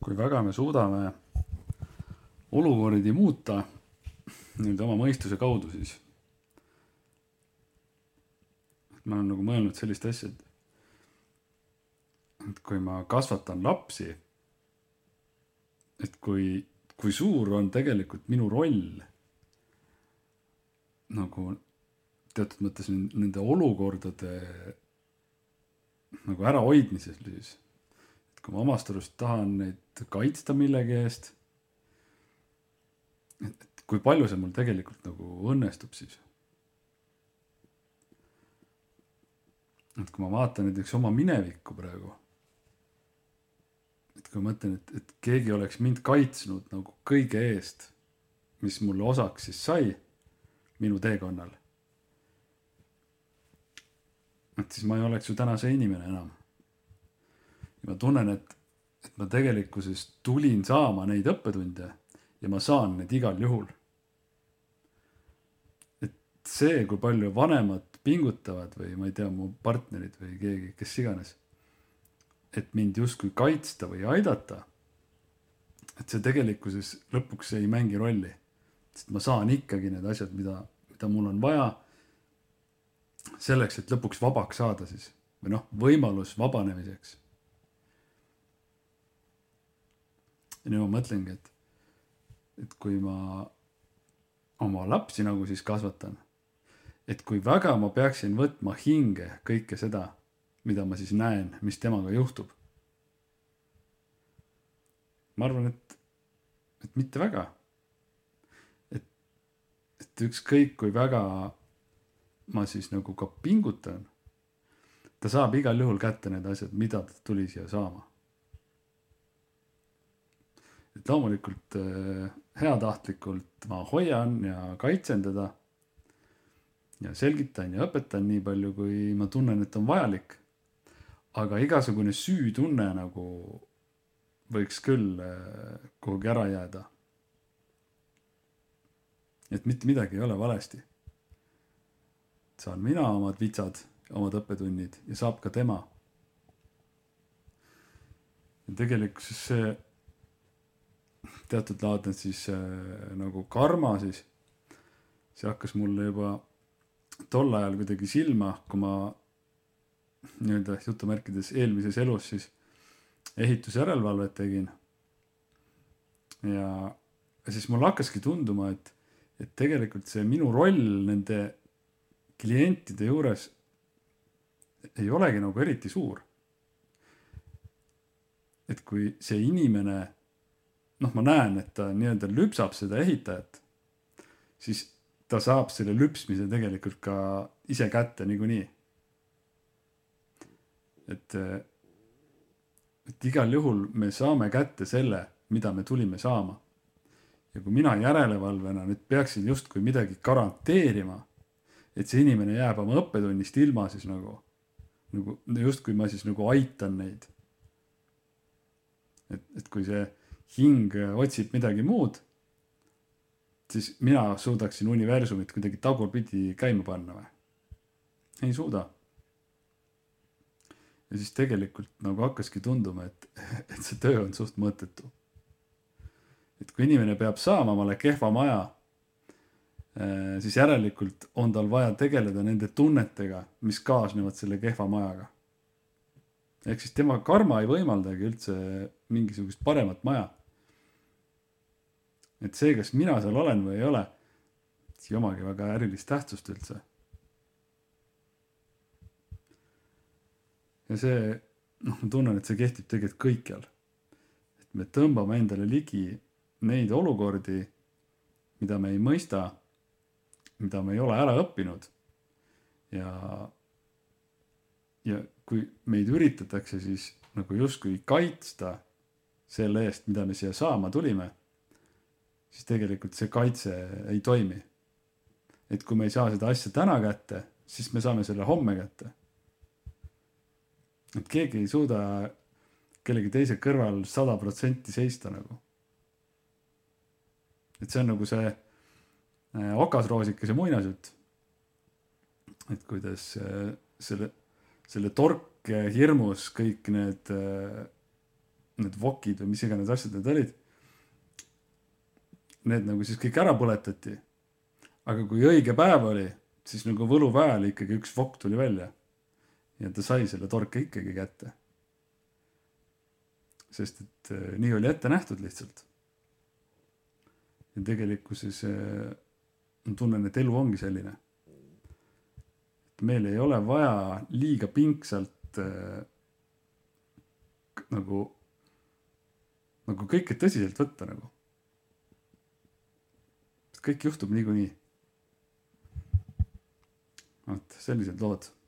kui väga me suudame olukordi muuta nii-öelda oma mõistuse kaudu, siis ma olen nagu mõelnud sellist asja, et kui ma kasvatan lapsi, et kui suur on tegelikult minu roll nagu teatud mõttes nende olukordade nagu ärahoidmises siis. Et kui ma omast arust tahan neid kaitsta millegi eest, et kui palju see mul tegelikult nagu õnnestub siis. Et kui ma vaatan näiteks oma minevikku praegu, et kui ma mõtlen, et keegi oleks mind kaitsnud nagu kõige eest, mis mulle osaks siis sai minu teekonnal, et siis ma ei oleks ju täna see inimene enam. Ja ma tunnen, et ma tegelikkuses tulin saama neid õppetunde ja ma saan need igal juhul. Et see, kui palju vanemad pingutavad või ma ei tea, mu partnerid või keegi, kes iganes, et mind justkui kaitsta või aidata, et see tegelikkuses lõpuks ei mängi rolli. Sest ma saan ikkagi need asjad, mida mul on vaja selleks, et lõpuks vabaks saada siis. Või võimalus vabanemiseks. Ja nüüd ma mõtlengi, et kui ma oma lapsi nagu siis kasvatan, et kui väga ma peaksin võtma hinge kõike seda, mida ma siis näen, mis temaga juhtub. Ma arvan, et mitte väga. Et ükskõik kui väga ma siis nagu ka pingutan, ta saab igal juhul kätte need asjad, mida ta tuli siia saama. Et loomulikult heatahtlikult ma hoian ja kaitsen teda ja selgitan ja õpetan nii palju, kui ma tunnen, et on vajalik. Aga igasugune süütunne nagu võiks küll kuhugi ära jääda. Et mitte midagi ei ole valesti. Saan mina omad vitsad, omad õppetunnid ja saab ka tema. Ja tegelikkuses see teatud laadne siis nagu karma siis, see hakkas mulle juba tol ajal kuidagi silma, kui ma nii-öelda jutumärkides eelmises elus siis ehitusjärelevalvet tegin. Ja siis mul hakkaski tunduma, et tegelikult see minu roll nende klientide juures ei olegi nagu eriti suur. Et kui see inimene, ma näen, et ta nii-öelda lüpsab seda ehitajat, siis ta saab selle lüpsmise tegelikult ka ise kätte niikuinii. Et igal juhul me saame kätte selle, mida me tulime saama. Ja kui mina järelevalvena nüüd peaksin justkui midagi garanteerima, et see inimene jääb oma õppetunnist ilma, siis nagu justkui ma siis nagu aitan neid. Et kui see hing otsib midagi muud, siis mina suudaksin universumit kuidagi tagurpidi käima panna või? Ei suuda. Ja siis tegelikult nagu hakkaski tunduma, et see töö on suht mõttetu. Et kui inimene peab saama omale kehva maja, siis järelikult on tal vaja tegeleda nende tunnetega, mis kaasnevad selle kehva majaga. Ehk siis tema karma ei võimaldagi üldse mingisugust paremat maja. Et see, kas mina seal olen või ei ole, siis ei omagi väga ärilist tähtsust üldse. Ja see, ma tunnen, et see kehtib tegelikult kõikjal. Et me tõmbame endale ligi neid olukordi, mida me ei mõista, mida me ei ole ära õppinud. Ja kui meid üritatakse siis nagu justkui kaitsta selle eest, mida me siia saama tulime, siis tegelikult see kaitse ei toimi. Et kui me ei saa seda asja täna kätte, siis me saame selle homme kätte. Et keegi ei suuda kellegi teise kõrval 100% seista nagu. Et see on nagu see okasroosikese muinasjutt. Et kuidas selle tork hirmus kõik need need vokid või mis iganes asjad need olid. Need nagu siis kõik ära põletati. Aga kui õige päev oli, siis nagu võluväel ikkagi üks vokk tuli välja. Ja ta sai selle torke ikkagi kätte. Sest et nii oli ette nähtud lihtsalt. Ja tegelikkuses ma tunnen, et elu ongi selline. Et meil ei ole vaja liiga pingsalt nagu kõike tõsiselt võtta nagu. Kõik juhtub niikuinii. Sellised lood.